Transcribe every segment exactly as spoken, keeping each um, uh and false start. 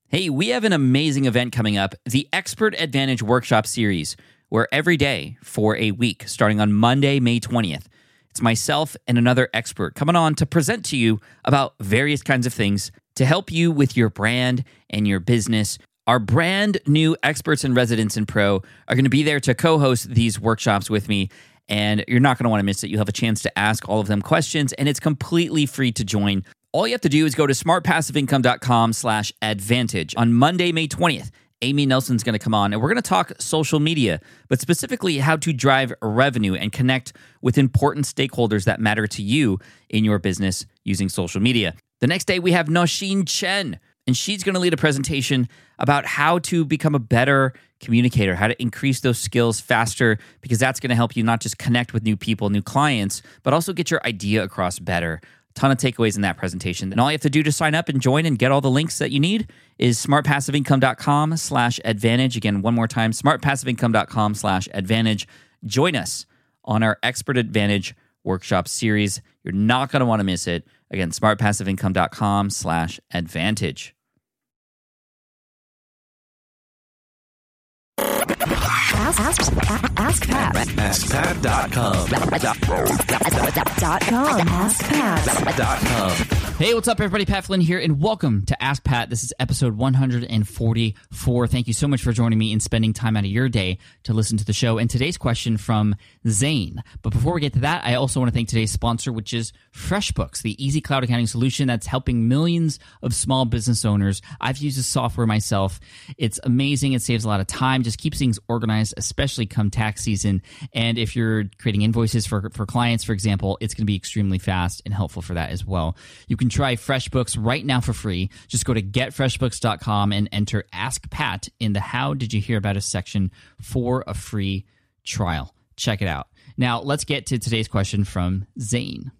Hey, we have an amazing event coming up, the Expert Advantage Workshop Series, where every day for a week, starting on Monday, May twentieth, it's myself and another expert coming on to present to you about various kinds of things to help you with your brand and your business. Our brand new experts and residents in Pro are going to be there to co-host these workshops with me, and you're not going to want to miss it. You'll have a chance to ask all of them questions, and it's completely free to join. All you have to do is go to smartpassiveincome.com slash advantage. On Monday, May twentieth, Amy Nelson's going to come on, and we're going to talk social media, but specifically how to drive revenue and connect with important stakeholders that matter to you in your business using social media. The next day, we have Nosheen Chen, and she's going to lead a presentation about how to become a better communicator, how to increase those skills faster, because that's going to help you not just connect with new people, new clients, but also get your idea across better. Ton of takeaways in that presentation. And all you have to do to sign up and join and get all the links that you need is smartpassiveincome.com slash advantage. Again, one more time, smartpassiveincome.com slash advantage. Join us on our Expert Advantage Workshop Series. You're not going to want to miss it. Again, smartpassiveincome.com slash advantage. Ask, ask, ask Pat. ask pat dot com. Dot com. ask pat dot com. Hey, what's up, everybody? Pat Flynn here, and welcome to Ask Pat. This is episode one forty-four. Thank you so much for joining me and spending time out of your day to listen to the show. And today's question from Zane. But before we get to that, I also want to thank today's sponsor, which is FreshBooks, the easy cloud accounting solution that's helping millions of small business owners. I've used this software myself. It's amazing. It saves a lot of time, just keeps things organized, especially come tax season. And if you're creating invoices for, for clients, for example, it's going to be extremely fast and helpful for that as well. You can try FreshBooks right now for free. Just go to get fresh books dot com and enter Ask Pat in the How Did You Hear About Us section for a free trial. Check it out. Now, let's get to today's question from Zane.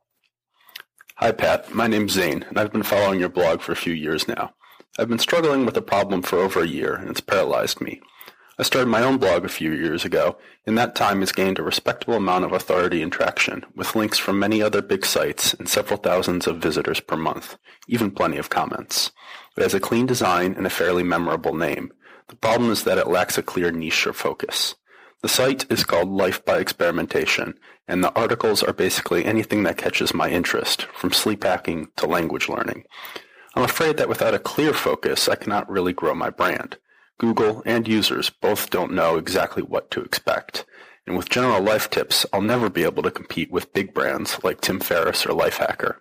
Hi, Pat. My name's Zane, and I've been following your blog for a few years now. I've been struggling with a problem for over a year, and it's paralyzed me. I started my own blog a few years ago. In that time, it's gained a respectable amount of authority and traction, with links from many other big sites and several thousands of visitors per month, even plenty of comments. It has a clean design and a fairly memorable name. The problem is that it lacks a clear niche or focus. The site is called Life by Experimentation, and the articles are basically anything that catches my interest, from sleep hacking to language learning. I'm afraid that without a clear focus, I cannot really grow my brand. Google and users both don't know exactly what to expect. And with general life tips, I'll never be able to compete with big brands like Tim Ferriss or Lifehacker.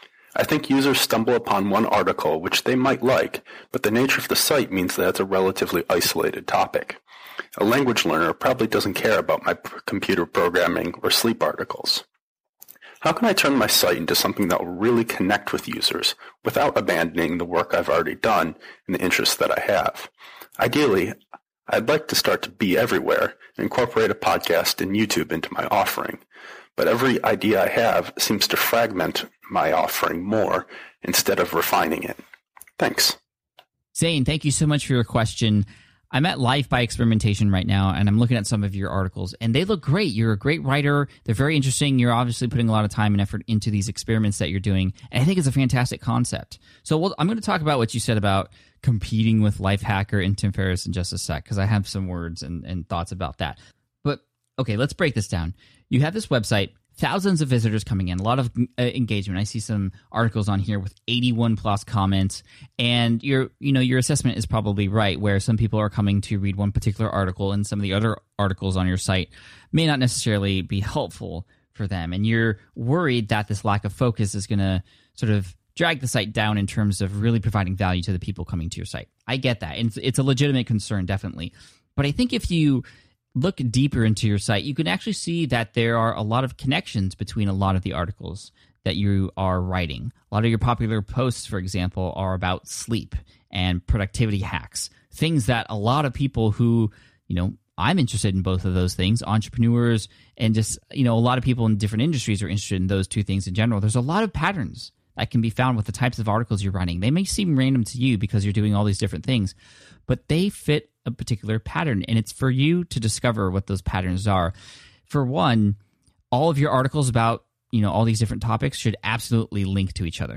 I think users stumble upon one article which they might like, but the nature of the site means that it's a relatively isolated topic. A language learner probably doesn't care about my p- computer programming or sleep articles. How can I turn my site into something that will really connect with users without abandoning the work I've already done and the interests that I have? Ideally, I'd like to start to be everywhere and incorporate a podcast and YouTube into my offering, but every idea I have seems to fragment my offering more instead of refining it. Thanks. Zane, thank you so much for your question. I'm at Life by Experimentation right now, and I'm looking at some of your articles, and they look great. You're a great writer. They're very interesting. You're obviously putting a lot of time and effort into these experiments that you're doing, and I think it's a fantastic concept. So we'll, I'm going to talk about what you said about competing with Lifehacker and Tim Ferriss in just a sec, because I have some words and, and thoughts about that. But, okay, let's break this down. You have this website, thousands of visitors coming in, a lot of uh, engagement. I see some articles on here with eighty-one plus comments, and your you know your assessment is probably right, where some people are coming to read one particular article, and some of the other articles on your site may not necessarily be helpful for them, and you're worried that this lack of focus is going to sort of drag the site down in terms of really providing value to the people coming to your site. I get that, and it's, it's a legitimate concern, definitely. But I think if you look deeper into your site, you can actually see that there are a lot of connections between a lot of the articles that you are writing. A lot of your popular posts, for example, are about sleep and productivity hacks, things that a lot of people who, you know, I'm interested in both of those things, entrepreneurs and just, you know, a lot of people in different industries are interested in those two things in general. There's a lot of patterns that can be found with the types of articles you're writing. They may seem random to you because you're doing all these different things, but they fit a particular pattern, and it's for you to discover what those patterns are. For one, all of your articles about, you know, all these different topics should absolutely link to each other.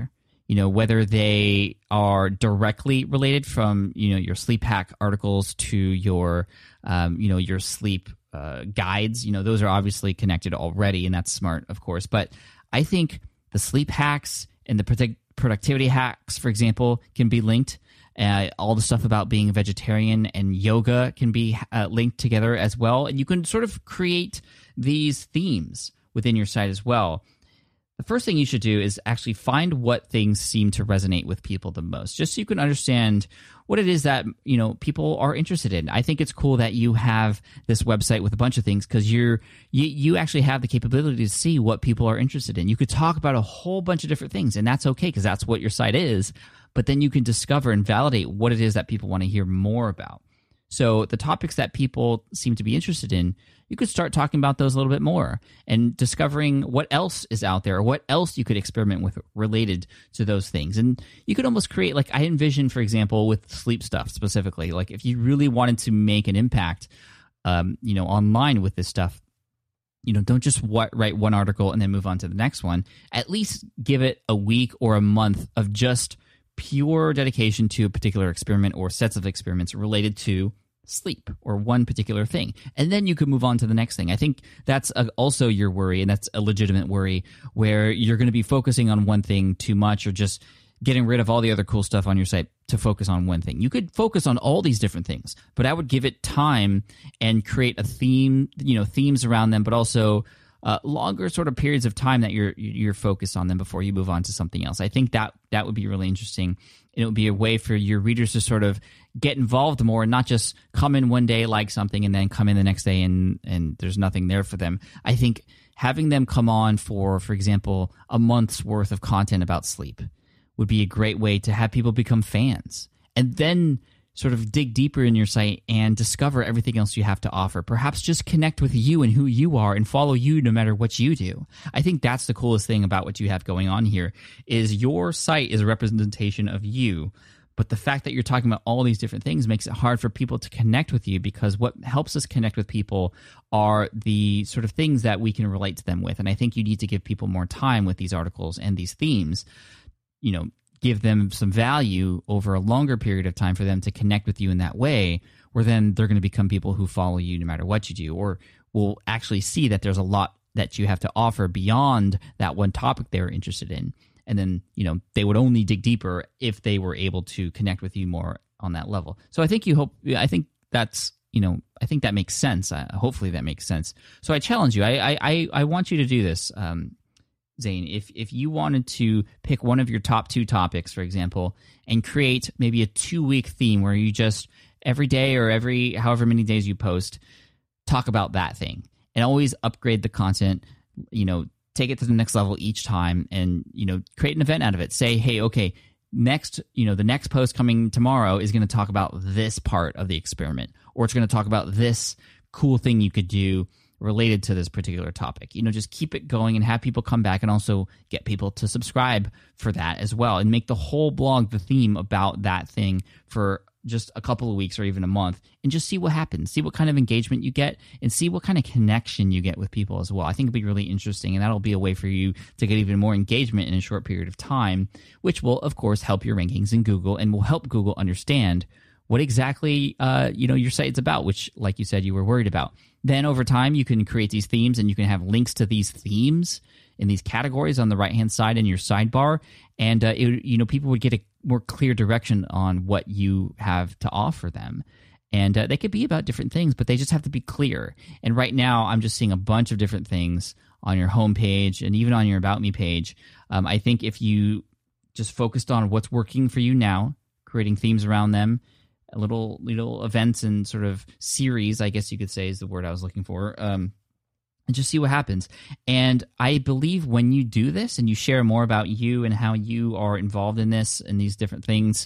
you know, whether they are directly related from, you know, your sleep hack articles to your, um, you know, your sleep uh, guides. You know, those are obviously connected already, and that's smart, of course. But I think the sleep hacks and the product- productivity hacks, for example, can be linked. Uh, all the stuff about being a vegetarian and yoga can be uh, linked together as well. And you can sort of create these themes within your site as well. The first thing you should do is actually find what things seem to resonate with people the most, just so you can understand what it is that, you know, people are interested in. I think it's cool that you have this website with a bunch of things, because you're you, you actually have the capability to see what people are interested in. You could talk about a whole bunch of different things, and that's okay, because that's what your site is. But then you can discover and validate what it is that people want to hear more about. So the topics that people seem to be interested in, you could start talking about those a little bit more and discovering what else is out there, or what else you could experiment with related to those things. And you could almost create, like I envision, for example, with sleep stuff specifically, like if you really wanted to make an impact, um, you know, online with this stuff, you know, don't just w- write one article and then move on to the next one. At least give it a week or a month of just pure dedication to a particular experiment or sets of experiments related to sleep or one particular thing. And then you could move on to the next thing. I think that's a, also your worry, and that's a legitimate worry, where you're going to be focusing on one thing too much, or just getting rid of all the other cool stuff on your site to focus on one thing. You could focus on all these different things, but I would give it time and create a theme, you know, themes around them, but also Uh, longer sort of periods of time that you're you're focused on them before you move on to something else. I think that that would be really interesting. And it would be a way for your readers to sort of get involved more, and not just come in one day, like something, and then come in the next day and and there's nothing there for them. I think having them come on for, for example, a month's worth of content about sleep would be a great way to have people become fans, and then sort of dig deeper in your site and discover everything else you have to offer. Perhaps just connect with you and who you are and follow you no matter what you do. I think that's the coolest thing about what you have going on here, is your site is a representation of you. But the fact that you're talking about all these different things makes it hard for people to connect with you, because what helps us connect with people are the sort of things that we can relate to them with. And I think you need to give people more time with these articles and these themes, you know, give them some value over a longer period of time for them to connect with you in that way, where then they're going to become people who follow you no matter what you do, or will actually see that there's a lot that you have to offer beyond that one topic they're interested in. And then, you know, they would only dig deeper if they were able to connect with you more on that level. So I think you hope, I think that's, you know, I think that makes sense. Uh, hopefully that makes sense. So I challenge you. I, I, I want you to do this. Um, Zane, if if you wanted to pick one of your top two topics, for example, and create maybe a two-week theme where you just every day or every however many days you post, talk about that thing, and always upgrade the content, you know, take it to the next level each time, and, you know, create an event out of it. Say, hey, okay, next, you know, the next post coming tomorrow is going to talk about this part of the experiment, or it's going to talk about this cool thing you could do related to this particular topic. You know, just keep it going and have people come back, and also get people to subscribe for that as well, and make the whole blog the theme about that thing for just a couple of weeks or even a month, and just see what happens, see what kind of engagement you get, and see what kind of connection you get with people as well. I think it'll be really interesting, and that'll be a way for you to get even more engagement in a short period of time, which will, of course, help your rankings in Google, and will help Google understand what exactly uh, you know, your site's about, which, like you said, you were worried about. Then over time, you can create these themes, and you can have links to these themes in these categories on the right-hand side in your sidebar. And, uh, it, you know, people would get a more clear direction on what you have to offer them. And uh, they could be about different things, but they just have to be clear. And right now, I'm just seeing a bunch of different things on your homepage and even on your About Me page. Um, I think if you just focused on what's working for you now, creating themes around them, little little events and sort of series, I guess you could say is the word I was looking for, um, and just see what happens. And I believe when you do this and you share more about you and how you are involved in this and these different things,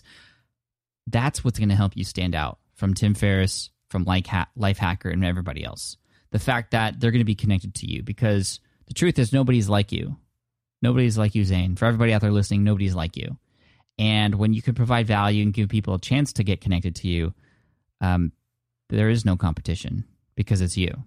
that's what's going to help you stand out from Tim Ferriss, from Lifehacker, and everybody else. The fact that they're going to be connected to you, because the truth is nobody's like you. Nobody's like you, Zane. For everybody out there listening, nobody's like you. And when you can provide value and give people a chance to get connected to you, um, there is no competition, because it's you.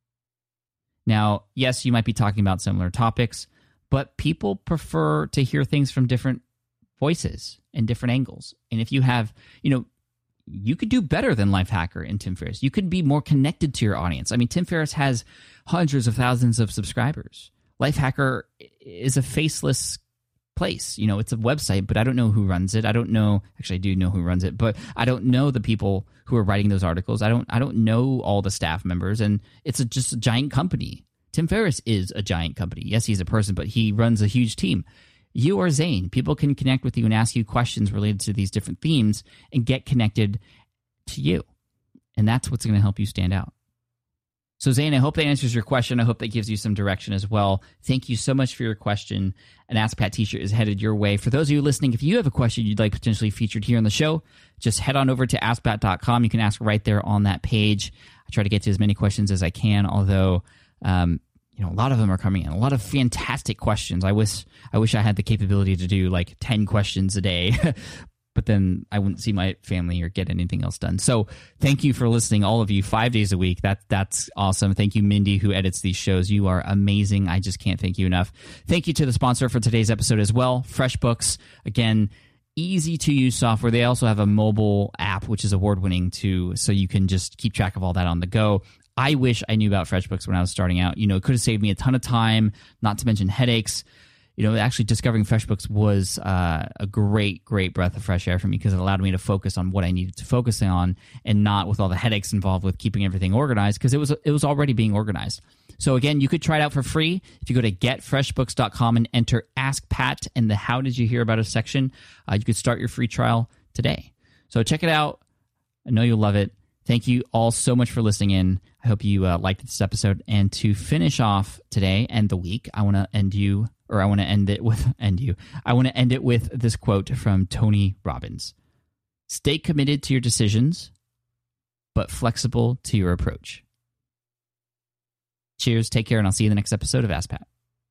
Now, yes, you might be talking about similar topics, but people prefer to hear things from different voices and different angles. And if you have, you know, you could do better than Lifehacker and Tim Ferriss. You could be more connected to your audience. I mean, Tim Ferriss has hundreds of thousands of subscribers. Lifehacker is a faceless place. You know, it's a website, but I don't know who runs it. I don't know. Actually, I do know who runs it, but I don't know the people who are writing those articles. I don't. I don't know all the staff members, and it's a, just a giant company. Tim Ferriss is a giant company. Yes, he's a person, but he runs a huge team. You are Zane. People can connect with you and ask you questions related to these different themes and get connected to you. And that's what's going to help you stand out. So Zane, I hope that answers your question. I hope that gives you some direction as well. Thank you so much for your question. An Ask Pat t-shirt is headed your way. For those of you listening, if you have a question you'd like potentially featured here on the show, just head on over to ask pat dot com. You can ask right there on that page. I try to get to as many questions as I can, although um, you know, a lot of them are coming in. A lot of fantastic questions. I wish I wish I had the capability to do like ten questions a day, but then I wouldn't see my family or get anything else done. So thank you for listening, all of you, five days a week. That That's awesome. Thank you, Mindy, who edits these shows. You are amazing. I just can't thank you enough. Thank you to the sponsor for today's episode as well, FreshBooks. Again, easy-to-use software. They also have a mobile app, which is award-winning too, so you can just keep track of all that on the go. I wish I knew about FreshBooks when I was starting out. You know, it could have saved me a ton of time, not to mention headaches. You know, actually discovering FreshBooks was uh, a great, great breath of fresh air for me because it allowed me to focus on what I needed to focus on and not with all the headaches involved with keeping everything organized because it was it was already being organized. So again, you could try it out for free if you go to get fresh books dot com and enter Ask Pat in the How Did You Hear About Us section. Uh, you could start your free trial today. So check it out. I know you'll love it. Thank you all so much for listening in. I hope you uh, liked this episode. And to finish off today and the week, I want to end you, or I want to end it with end you. I want to end it with this quote from Tony Robbins: "Stay committed to your decisions, but flexible to your approach." Cheers. Take care, and I'll see you in the next episode of Ask Pat.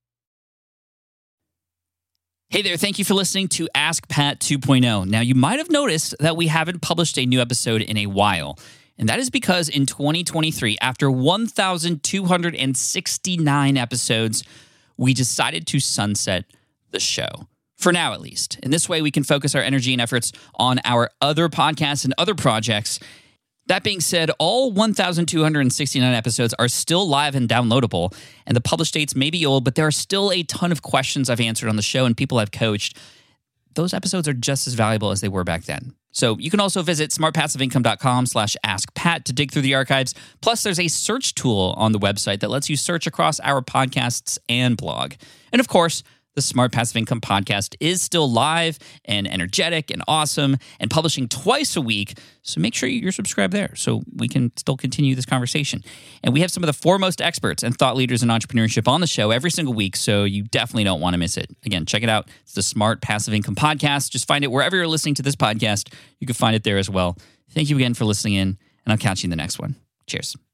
Hey there, thank you for listening to Ask Pat two point oh. Now, you might have noticed that we haven't published a new episode in a while. And that is because in twenty twenty-three, after one thousand two hundred sixty-nine episodes, we decided to sunset the show. For now, at least. In this way, we can focus our energy and efforts on our other podcasts and other projects. That being said, all one thousand two hundred sixty-nine episodes are still live and downloadable, and the published dates may be old, but there are still a ton of questions I've answered on the show and people I've coached. Those episodes are just as valuable as they were back then. So you can also visit smart passive income dot com slash ask pat to dig through the archives. Plus, there's a search tool on the website that lets you search across our podcasts and blog. And of course, the Smart Passive Income podcast is still live and energetic and awesome and publishing twice a week. So make sure you're subscribed there so we can still continue this conversation. And we have some of the foremost experts and thought leaders in entrepreneurship on the show every single week, so you definitely don't want to miss it. Again, check it out. It's the Smart Passive Income podcast. Just find it wherever you're listening to this podcast. You can find it there as well. Thank you again for listening in, and I'll catch you in the next one. Cheers.